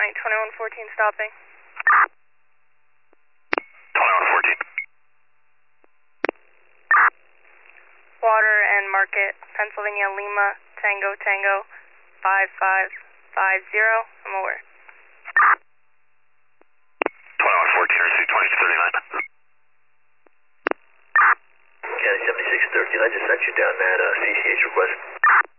County, 2114 stopping. 2114. Water and Market, Pennsylvania, Lima, Tango, Tango, 5550. I'm aware. 2114, receive 2239. County 7613, I just sent you down that CCH request.